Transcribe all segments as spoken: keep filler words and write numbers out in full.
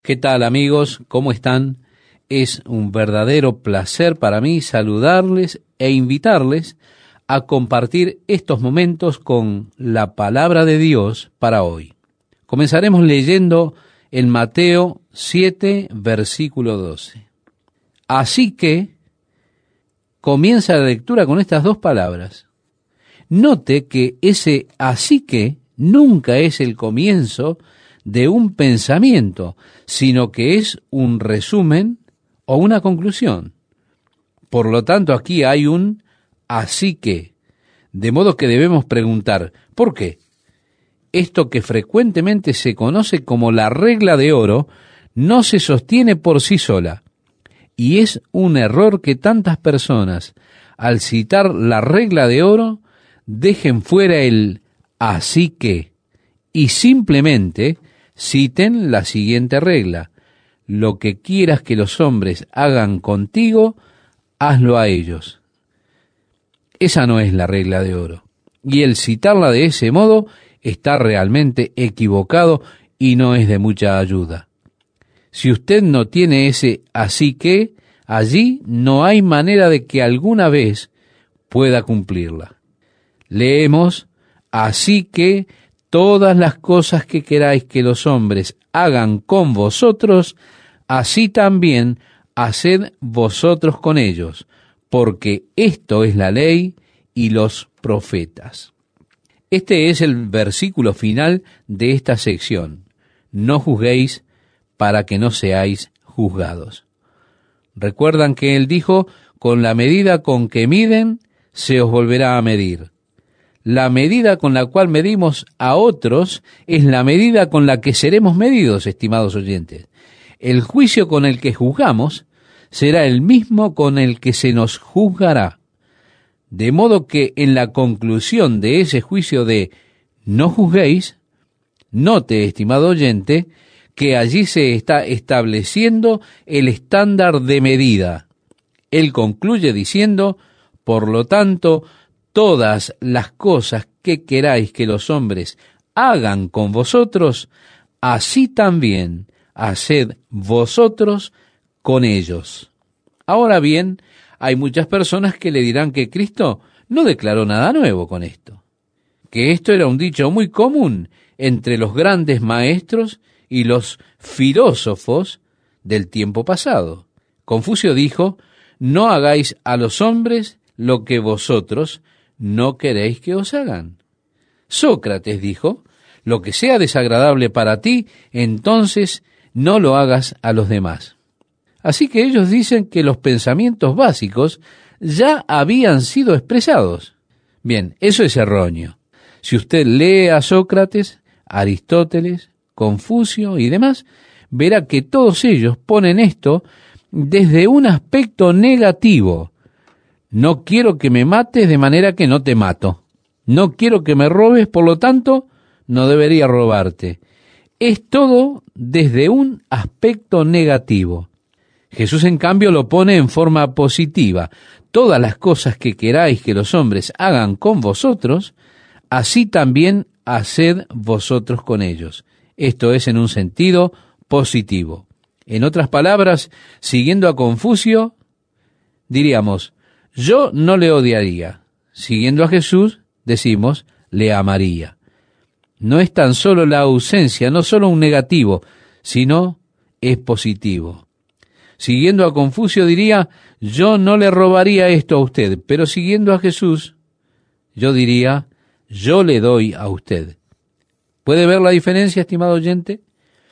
¿Qué tal, amigos? ¿Cómo están? Es un verdadero placer para mí saludarles e invitarles a compartir estos momentos con la palabra de Dios para hoy. Comenzaremos leyendo en Mateo siete, versículo doce. Así que comienza la lectura con estas dos palabras. Note que ese así que nunca es el comienzo de un pensamiento, sino que es un resumen o una conclusión. Por lo tanto, aquí hay un así que, de modo que debemos preguntar, ¿por qué? Esto que frecuentemente se conoce como la regla de oro no se sostiene por sí sola, y es un error que tantas personas, al citar la regla de oro, dejen fuera el así que, y simplemente citen la siguiente regla: lo que quieras que los hombres hagan contigo, hazlo a ellos. Esa no es la regla de oro, y el citarla de ese modo está realmente equivocado y no es de mucha ayuda. Si usted no tiene ese así que, allí no hay manera de que alguna vez pueda cumplirla. Leemos, así que todas las cosas que queráis que los hombres hagan con vosotros, así también haced vosotros con ellos, porque esto es la ley y los profetas. Este es el versículo final de esta sección. No juzguéis para que no seáis juzgados. Recuerdan que él dijo, con la medida con que miden, se os volverá a medir. La medida con la cual medimos a otros es la medida con la que seremos medidos, estimados oyentes. El juicio con el que juzgamos será el mismo con el que se nos juzgará. De modo que en la conclusión de ese juicio de no juzguéis, note, estimado oyente, que allí se está estableciendo el estándar de medida. Él concluye diciendo, por lo tanto, todas las cosas que queráis que los hombres hagan con vosotros, así también haced vosotros con ellos. Ahora bien, hay muchas personas que le dirán que Cristo no declaró nada nuevo con esto, que esto era un dicho muy común entre los grandes maestros y los filósofos del tiempo pasado. Confucio dijo, no hagáis a los hombres lo que vosotros no queréis que os hagan. Sócrates dijo, lo que sea desagradable para ti, entonces no lo hagas a los demás. Así que ellos dicen que los pensamientos básicos ya habían sido expresados. Bien, eso es erróneo. Si usted lee a Sócrates, Aristóteles, Confucio y demás, verá que todos ellos ponen esto desde un aspecto negativo. No quiero que me mates, de manera que no te mato. No quiero que me robes, por lo tanto, no debería robarte. Es todo desde un aspecto negativo. Jesús, en cambio, lo pone en forma positiva. Todas las cosas que queráis que los hombres hagan con vosotros, así también haced vosotros con ellos. Esto es en un sentido positivo. En otras palabras, siguiendo a Confucio, diríamos, yo no le odiaría. Siguiendo a Jesús, decimos, le amaría. No es tan solo la ausencia, no solo un negativo, sino es positivo. Siguiendo a Confucio diría, yo no le robaría esto a usted, pero siguiendo a Jesús, yo diría, yo le doy a usted. ¿Puede ver la diferencia, estimado oyente?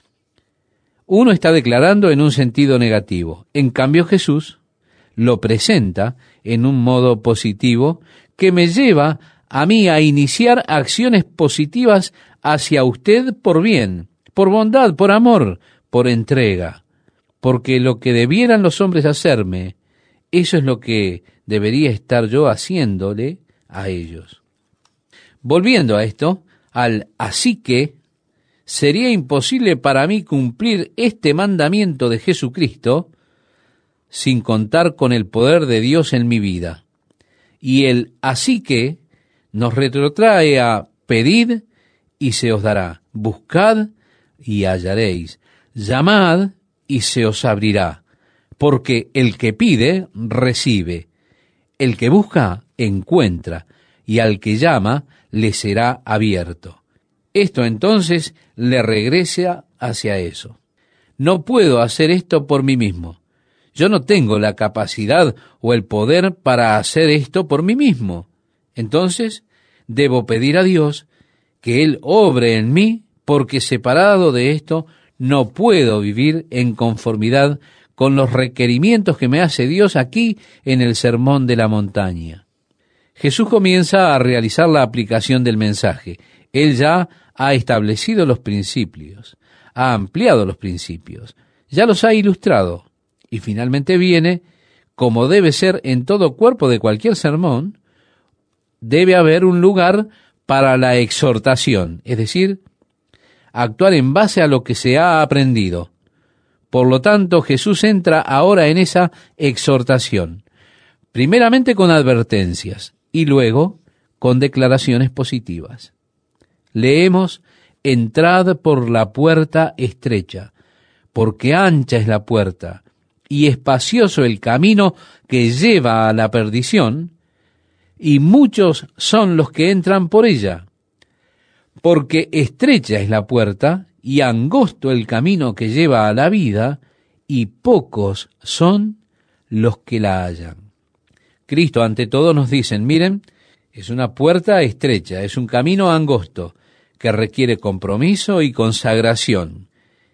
Uno está declarando en un sentido negativo. En cambio, Jesús lo presenta en un modo positivo que me lleva a mí a iniciar acciones positivas hacia usted por bien, por bondad, por amor, por entrega. Porque lo que debieran los hombres hacerme, eso es lo que debería estar yo haciéndole a ellos. Volviendo a esto, al así que, sería imposible para mí cumplir este mandamiento de Jesucristo sin contar con el poder de Dios en mi vida. Y el así que nos retrotrae a pedid y se os dará, buscad y hallaréis, Llamad y se os abrirá, porque el que pide, recibe, el que busca, encuentra, y al que llama, le será abierto. Esto entonces le regresa hacia eso. No puedo hacer esto por mí mismo. Yo no tengo la capacidad o el poder para hacer esto por mí mismo. Entonces, debo pedir a Dios que Él obre en mí, porque separado de esto no puedo vivir en conformidad con los requerimientos que me hace Dios aquí en el Sermón de la Montaña. Jesús comienza a realizar la aplicación del mensaje. Él ya ha establecido los principios, ha ampliado los principios, ya los ha ilustrado, y finalmente viene, como debe ser en todo cuerpo de cualquier sermón, debe haber un lugar para la exhortación, es decir, actuar en base a lo que se ha aprendido. Por lo tanto, Jesús entra ahora en esa exhortación, primeramente con advertencias y luego con declaraciones positivas. Leemos: entrad por la puerta estrecha, porque ancha es la puerta y espacioso el camino que lleva a la perdición, y muchos son los que entran por ella. Porque estrecha es la puerta y angosto el camino que lleva a la vida, y pocos son los que la hallan. Cristo ante todo nos dice, miren, es una puerta estrecha, es un camino angosto, que requiere compromiso y consagración.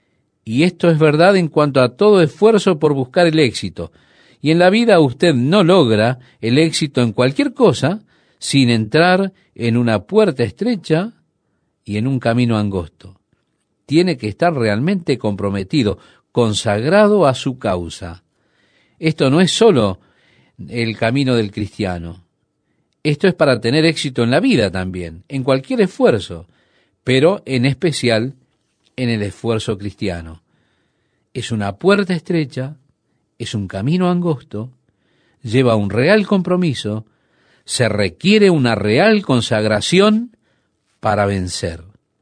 Y esto es verdad en cuanto a todo esfuerzo por buscar el éxito. Y en la vida usted no logra el éxito en cualquier cosa sin entrar en una puerta estrecha y en un camino angosto. Tiene que estar realmente comprometido, consagrado a su causa. Esto no es solo el camino del cristiano. Esto es para tener éxito en la vida también, en cualquier esfuerzo, pero en especial en el esfuerzo cristiano. Es una puerta estrecha, es un camino angosto, lleva un real compromiso, se requiere una real consagración para vencer.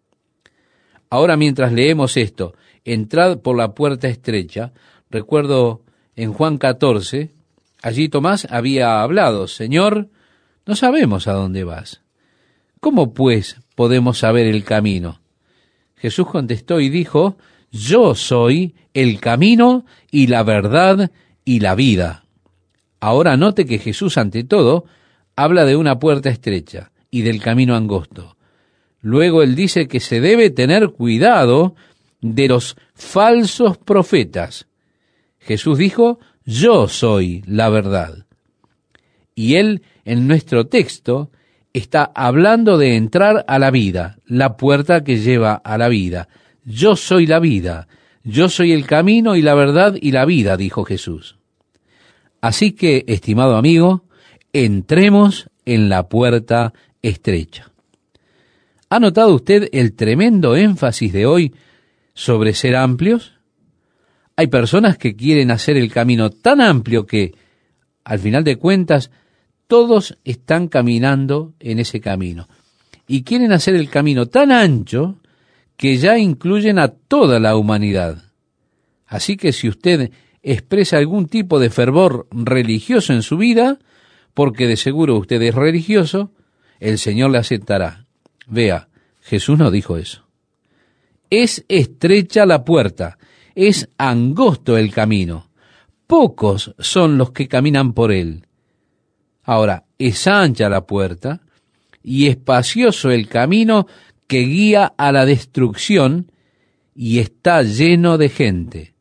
Ahora, mientras leemos esto, entrad por la puerta estrecha, recuerdo en Juan catorce, allí Tomás había hablado, Señor, no sabemos a dónde vas. ¿Cómo pues podemos saber el camino? Jesús contestó y dijo, yo soy el camino y la verdad y la vida. Ahora note que Jesús ante todo habla de una puerta estrecha y del camino angosto. Luego él dice que se debe tener cuidado de los falsos profetas. Jesús dijo, yo soy la verdad. Y él, en nuestro texto, está hablando de entrar a la vida, la puerta que lleva a la vida. Yo soy la vida, yo soy el camino y la verdad y la vida, dijo Jesús. Así que, estimado amigo, entremos en la puerta estrecha. ¿Ha notado usted el tremendo énfasis de hoy sobre ser amplios? Hay personas que quieren hacer el camino tan amplio que, al final de cuentas, todos están caminando en ese camino. Y quieren hacer el camino tan ancho que ya incluyen a toda la humanidad. Así que si usted expresa algún tipo de fervor religioso en su vida, porque de seguro usted es religioso, el Señor le aceptará. Vea, Jesús no dijo eso. Es estrecha la puerta, es angosto el camino. Pocos son los que caminan por él. Ahora, es ancha la puerta y espacioso el camino que guía a la destrucción y está lleno de gente.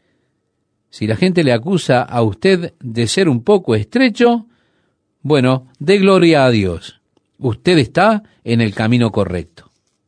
Si la gente le acusa a usted de ser un poco estrecho, bueno, dé gloria a Dios. Usted está en el camino correcto.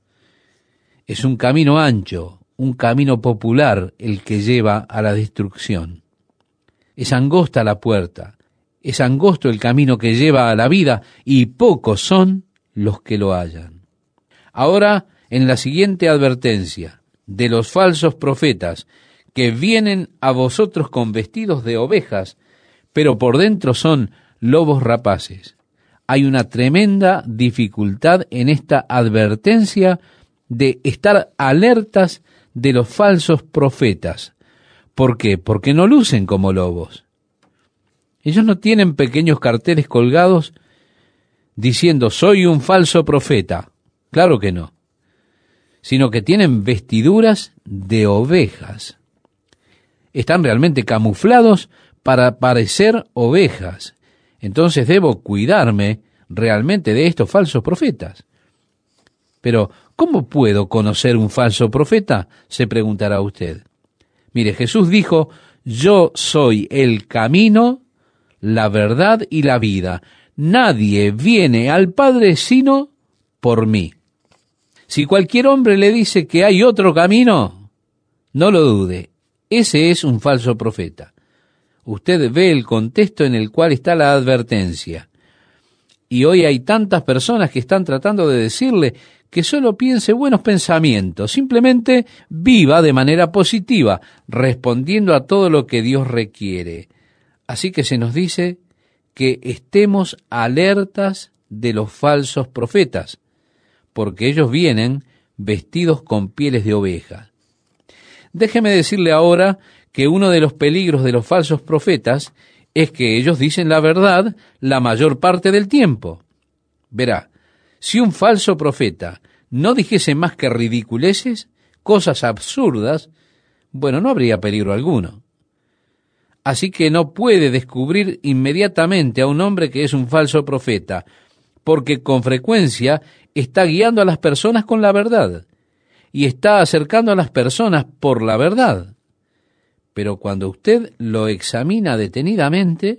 Es un camino ancho, un camino popular el que lleva a la destrucción. Es angosta la puerta, es angosto el camino que lleva a la vida y pocos son los que lo hallan. Ahora, en la siguiente advertencia de los falsos profetas que vienen a vosotros con vestidos de ovejas, pero por dentro son lobos rapaces. Hay una tremenda dificultad en esta advertencia de estar alertas de los falsos profetas. ¿Por qué? Porque no lucen como lobos. Ellos no tienen pequeños carteles colgados diciendo soy un falso profeta. Claro que no. Sino que tienen vestiduras de ovejas. Están realmente camuflados para parecer ovejas. Entonces debo cuidarme realmente de estos falsos profetas. Pero, ¿cómo puedo conocer un falso profeta?, se preguntará usted. Mire, Jesús dijo, yo soy el camino, la verdad y la vida. Nadie viene al Padre sino por mí. Si cualquier hombre le dice que hay otro camino, no lo dude, ese es un falso profeta. Usted ve el contexto en el cual está la advertencia. Y hoy hay tantas personas que están tratando de decirle que solo piense buenos pensamientos, simplemente viva de manera positiva, respondiendo a todo lo que Dios requiere. Así que se nos dice que estemos alertas de los falsos profetas, porque ellos vienen vestidos con pieles de oveja. Déjeme decirle ahora que uno de los peligros de los falsos profetas es que ellos dicen la verdad la mayor parte del tiempo. Verá, si un falso profeta no dijese más que ridiculeces, cosas absurdas, bueno, no habría peligro alguno. Así que no puede descubrir inmediatamente a un hombre que es un falso profeta, porque con frecuencia está guiando a las personas con la verdad, y está acercando a las personas por la verdad. Pero cuando usted lo examina detenidamente,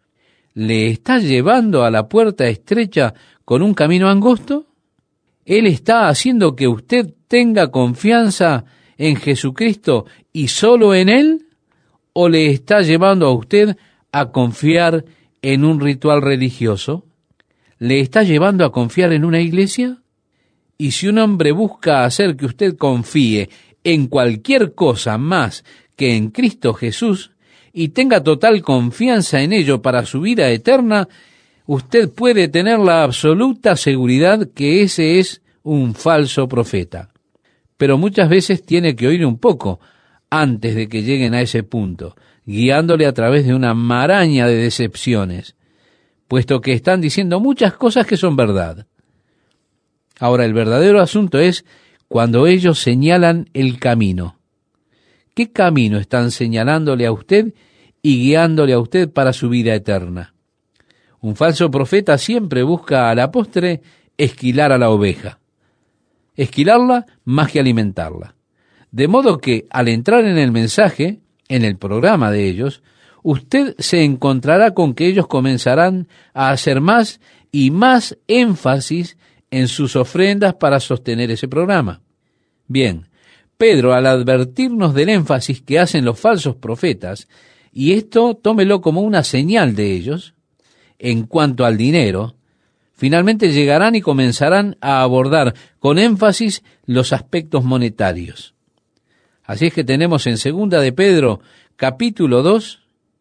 ¿le está llevando a la puerta estrecha con un camino angosto? ¿Él está haciendo que usted tenga confianza en Jesucristo y solo en Él? ¿O le está llevando a usted a confiar en un ritual religioso? ¿Le está llevando a confiar en una iglesia? Y si un hombre busca hacer que usted confíe en cualquier cosa más que en Cristo Jesús y tenga total confianza en ello para su vida eterna, usted puede tener la absoluta seguridad que ese es un falso profeta. Pero muchas veces tiene que oír un poco antes de que lleguen a ese punto, guiándole a través de una maraña de decepciones, puesto que están diciendo muchas cosas que son verdad. Ahora, el verdadero asunto es cuando ellos señalan el camino. ¿Qué camino están señalándole a usted y guiándole a usted para su vida eterna? Un falso profeta siempre busca a la postre esquilar a la oveja. Esquilarla más que alimentarla. De modo que al entrar en el mensaje, en el programa de ellos, usted se encontrará con que ellos comenzarán a hacer más y más énfasis en sus ofrendas para sostener ese programa. Bien, Pedro, al advertirnos del énfasis que hacen los falsos profetas, y esto tómelo como una señal de ellos, en cuanto al dinero, finalmente llegarán y comenzarán a abordar con énfasis los aspectos monetarios. Así es que tenemos en segunda de Pedro, capítulo dos,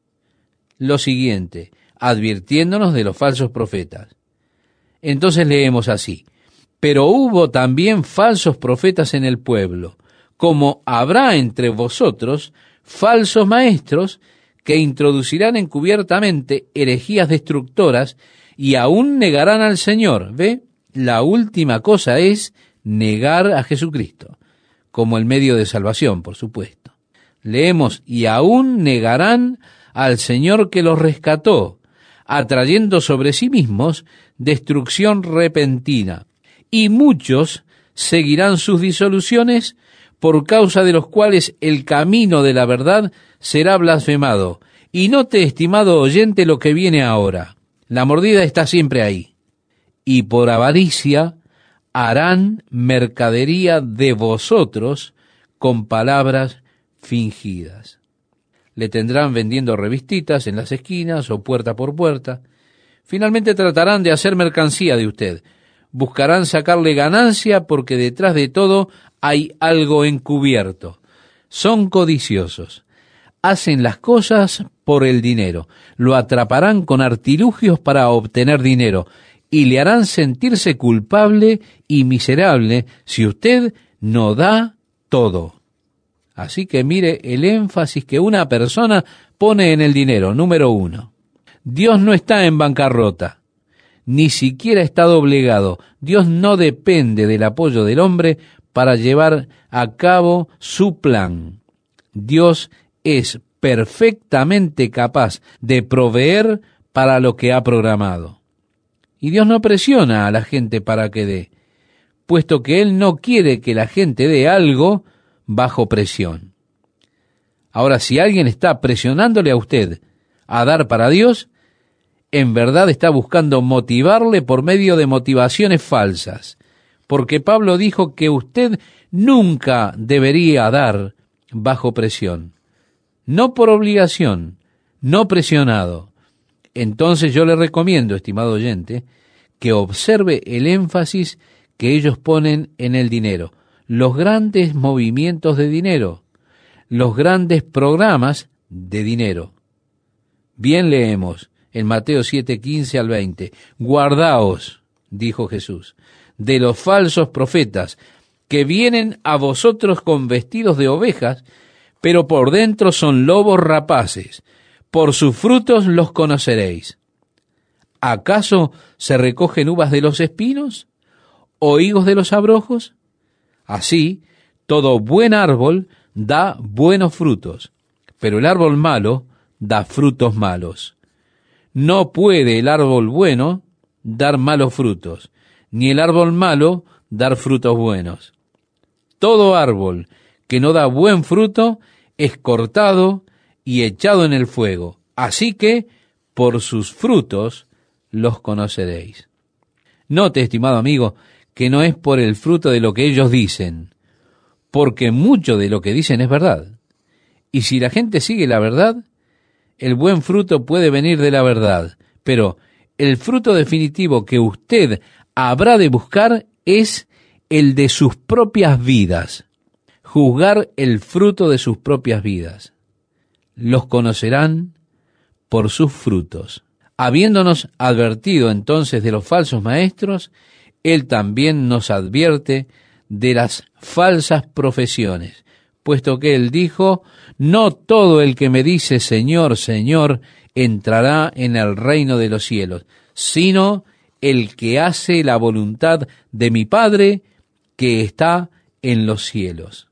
lo siguiente, advirtiéndonos de los falsos profetas. Entonces leemos así: pero hubo también falsos profetas en el pueblo, como habrá entre vosotros falsos maestros que introducirán encubiertamente herejías destructoras y aún negarán al Señor. ¿Ve? La última cosa es negar a Jesucristo, como el medio de salvación, por supuesto. Leemos, y aún negarán al Señor que los rescató, atrayendo sobre sí mismos destrucción repentina. Y muchos seguirán sus disoluciones, por causa de los cuales el camino de la verdad será blasfemado. Y note, estimado oyente, lo que viene ahora. La mordida está siempre ahí. Y por avaricia harán mercadería de vosotros con palabras fingidas. Le tendrán vendiendo revistitas en las esquinas o puerta por puerta. Finalmente tratarán de hacer mercancía de usted. Buscarán sacarle ganancia porque detrás de todo hay algo encubierto. Son codiciosos. Hacen las cosas por el dinero. Lo atraparán con artilugios para obtener dinero y le harán sentirse culpable y miserable si usted no da todo. Así que mire el énfasis que una persona pone en el dinero. Número uno, Dios no está en bancarrota, ni siquiera está doblegado. Dios no depende del apoyo del hombre para llevar a cabo su plan. Dios es perfectamente capaz de proveer para lo que ha programado. Y Dios no presiona a la gente para que dé, puesto que Él no quiere que la gente dé algo bajo presión. Ahora, si alguien está presionándole a usted a dar para Dios, en verdad está buscando motivarle por medio de motivaciones falsas, porque Pablo dijo que usted nunca debería dar bajo presión, no por obligación, no presionado. Entonces yo le recomiendo, estimado oyente, que observe el énfasis que ellos ponen en el dinero, los grandes movimientos de dinero, los grandes programas de dinero. Bien leemos en Mateo siete, quince al veinte, guardaos, dijo Jesús, de los falsos profetas que vienen a vosotros con vestidos de ovejas, pero por dentro son lobos rapaces. Por sus frutos los conoceréis. ¿Acaso se recogen uvas de los espinos o higos de los abrojos? Así, todo buen árbol da buenos frutos, pero el árbol malo da frutos malos. No puede el árbol bueno dar malos frutos, ni el árbol malo dar frutos buenos. Todo árbol que no da buen fruto es cortado y echado en el fuego. Así que, por sus frutos los conoceréis. Note, estimado amigo, que no es por el fruto de lo que ellos dicen, porque mucho de lo que dicen es verdad. Y si la gente sigue la verdad, el buen fruto puede venir de la verdad, pero el fruto definitivo que usted habrá de buscar es el de sus propias vidas, juzgar el fruto de sus propias vidas. Los conocerán por sus frutos. Habiéndonos advertido entonces de los falsos maestros, Él también nos advierte de las falsas profesiones, puesto que Él dijo, no todo el que me dice Señor, Señor, entrará en el reino de los cielos, sino el que hace la voluntad de mi Padre que está en los cielos.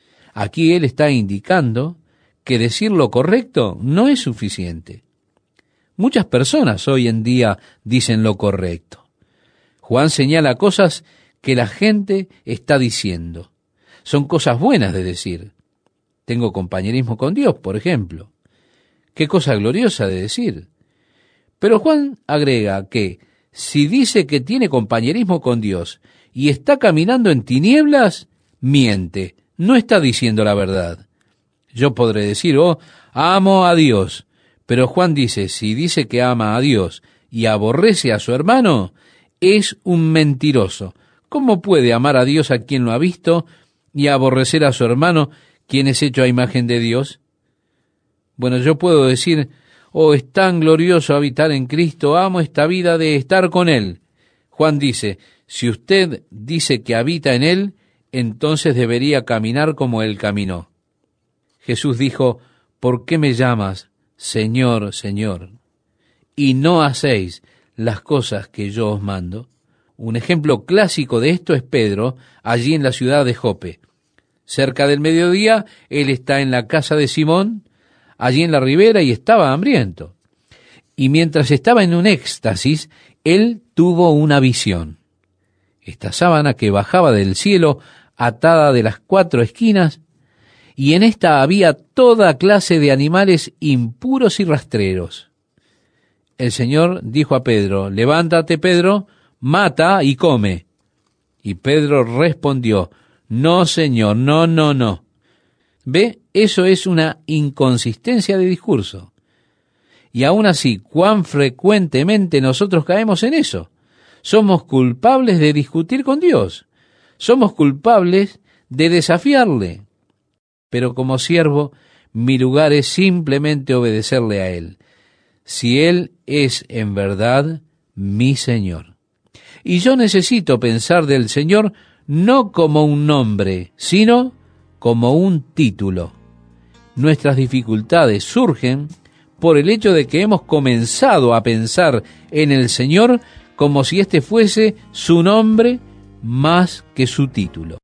Aquí Él está indicando que decir lo correcto no es suficiente. Muchas personas hoy en día dicen lo correcto. Juan señala cosas que la gente está diciendo. Son cosas buenas de decir. Tengo compañerismo con Dios, por ejemplo. Qué cosa gloriosa de decir. Pero Juan agrega que si dice que tiene compañerismo con Dios y está caminando en tinieblas, miente, no está diciendo la verdad. Yo podré decir, oh, amo a Dios, pero Juan dice, si dice que ama a Dios y aborrece a su hermano, es un mentiroso. ¿Cómo puede amar a Dios a quien lo ha visto y aborrecer a su hermano, quien es hecho a imagen de Dios? Bueno, yo puedo decir, oh, es tan glorioso habitar en Cristo, amo esta vida de estar con Él. Juan dice, si usted dice que habita en Él, entonces debería caminar como Él caminó. Jesús dijo, ¿por qué me llamas Señor, Señor, y no hacéis las cosas que yo os mando? Un ejemplo clásico de esto es Pedro, allí en la ciudad de Jope. Cerca del mediodía, él está en la casa de Simón, allí en la ribera, y estaba hambriento. Y mientras estaba en un éxtasis, él tuvo una visión. Esta sábana que bajaba del cielo, atada de las cuatro esquinas, y en esta había toda clase de animales impuros y rastreros. El Señor dijo a Pedro, levántate, Pedro, mata y come. Y Pedro respondió, no, Señor, no, no, no. ¿Ve? Eso es una inconsistencia de discurso. Y aún así, cuán frecuentemente nosotros caemos en eso. Somos culpables de discutir con Dios. Somos culpables de desafiarle. Pero como siervo, mi lugar es simplemente obedecerle a Él, si Él es en verdad mi Señor. Y yo necesito pensar del Señor no como un nombre, sino como un título. Nuestras dificultades surgen por el hecho de que hemos comenzado a pensar en el Señor como si éste fuese su nombre más que su título.